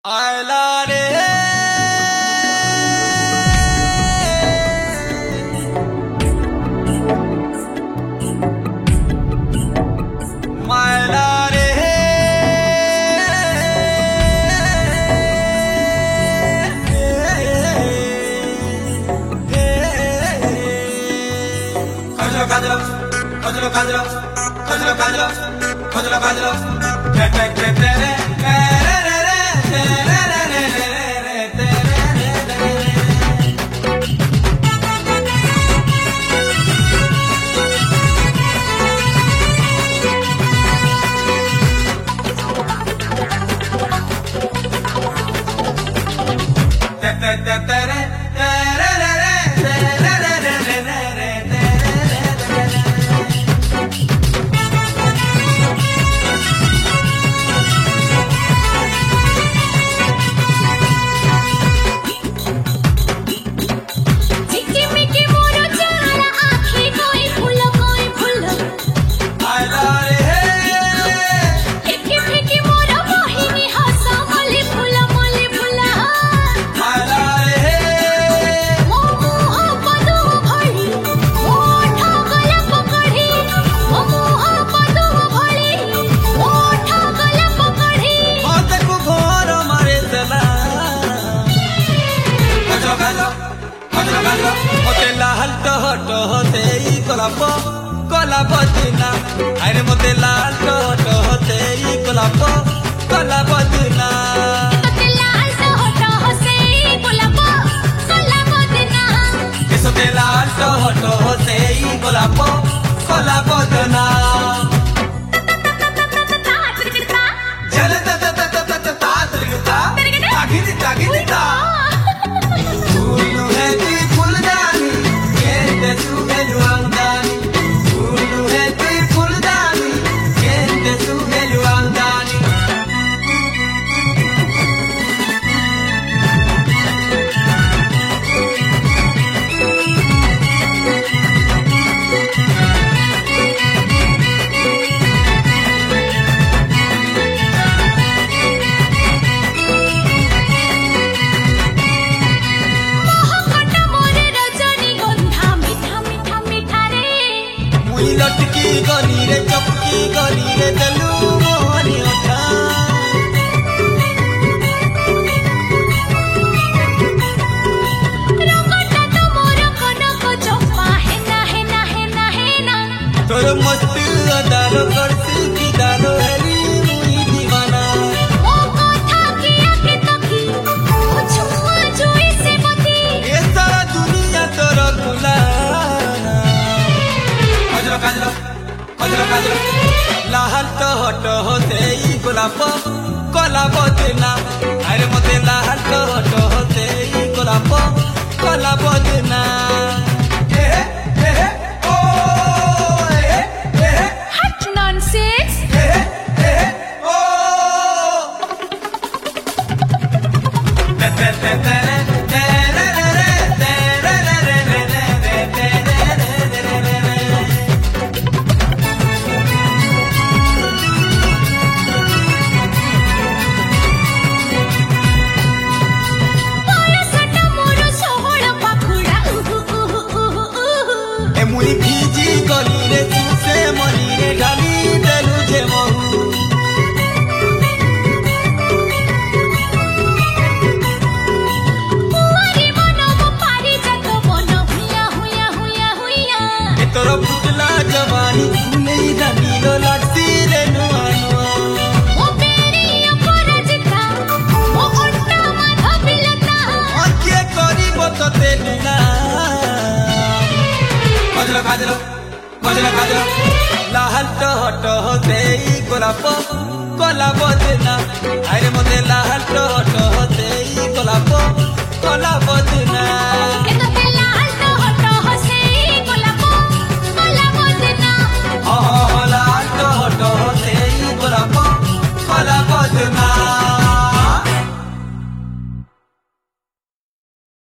आयला रे मायला रे खजरो खजरो खजरो खजरो खजरो खजरो खजरो खजरो टे टे टे टे रे मोते लाल टह टह तेई गोलाप गोलाप दिना अरे मोते लाल टह टह तेई गोलाप गोलाप दिना मोते लाल टह टह तेई गोलाप गोलाप दिना जल त त त त त ता त्रिगता तागिनी तागिनी ता लटकी गली रे चपकी गली रे दलू मोहनी उठा तोर मस्त अदारो करती की दारो हेरी मुई दीवाना ओ कथा किया के तकी ओ छुआ जोई से मती ये सारा दुनिया तोर गुलाना खजरो खजरो खजरो खजरो लाल टह टह तेई गोलाप गोलाप दिना अरे मोते लाल टह टह तेई गोलाप गोलाप दिना हट नॉनसेंस मुई भीजी गली रे तुसे मरी रे डाली देलु जे महू पुआरी मनम पारी जत बन हुया हुया हुया हुया ए तोर पुतला जवानी नहीं जानी लो लागती रे नुआ नुआ ओ बेरी अपराजिता ओ ओट्टा माधविलता के करी बतते ना खजरो खजरो खजरो खजरो लाल टह टह तेई गोलाप गोलाप दिना अरे मोते लाल टह टह तेई गोलाप गोलाप दिना